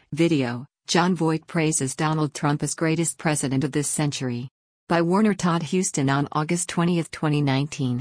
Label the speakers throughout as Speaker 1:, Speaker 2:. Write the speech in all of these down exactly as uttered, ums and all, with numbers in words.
Speaker 1: Video: Jon Voight praises Donald Trump as greatest president of this century. By Warner Todd Huston on August twentieth, twenty nineteen.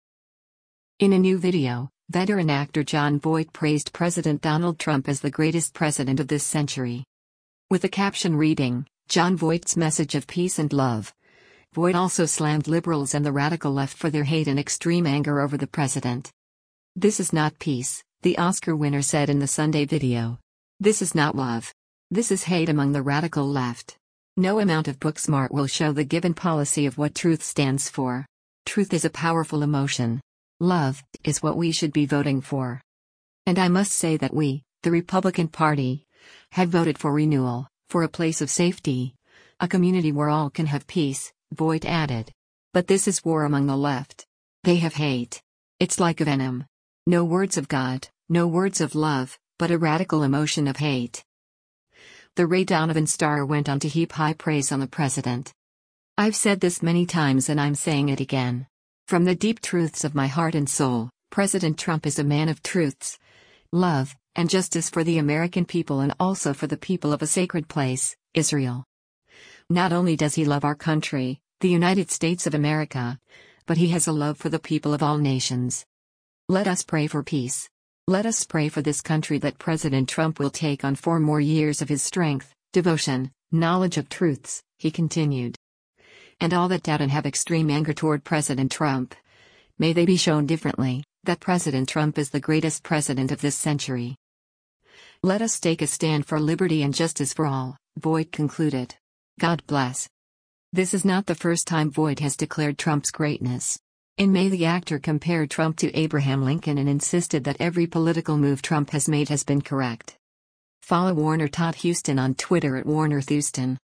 Speaker 1: In a new video, veteran actor Jon Voight praised President Donald Trump as the greatest president of this century. With the caption reading, "Jon Voight's message of peace and love." Voight also slammed liberals and the radical left for their hate and extreme anger over the president. "This is not peace," the Oscar winner said in the Sunday video. "This is not love. This is hate among the radical left. No amount of book smart will show the given policy of what truth stands for. Truth is a powerful emotion. Love is what we should be voting for. And I must say that we, the Republican Party, have voted for renewal, for a place of safety, a community where all can have peace," Voight added. "But this is war among the left. They have hate. It's like a venom. No words of God, no words of love, but a radical emotion of hate." The Ray Donovan star went on to heap high praise on the president. "I've said this many times and I'm saying it again. From the deep truths of my heart and soul, President Trump is a man of truths, love, and justice for the American people and also for the people of a sacred place, Israel. Not only does he love our country, the United States of America, but he has a love for the people of all nations. Let us pray for peace. Let us pray for this country that President Trump will take on four more years of his strength, devotion, knowledge of truths," he continued. "And all that doubt and have extreme anger toward President Trump, may they be shown differently, that President Trump is the greatest president of this century. Let us take a stand for liberty and justice for all," Voight concluded. God bless. This is not the first time Voight has declared Trump's greatness. In May, the actor compared Trump to Abraham Lincoln and insisted that every political move Trump has made has been correct. Follow Warner Todd Huston on Twitter at Warner Thuston.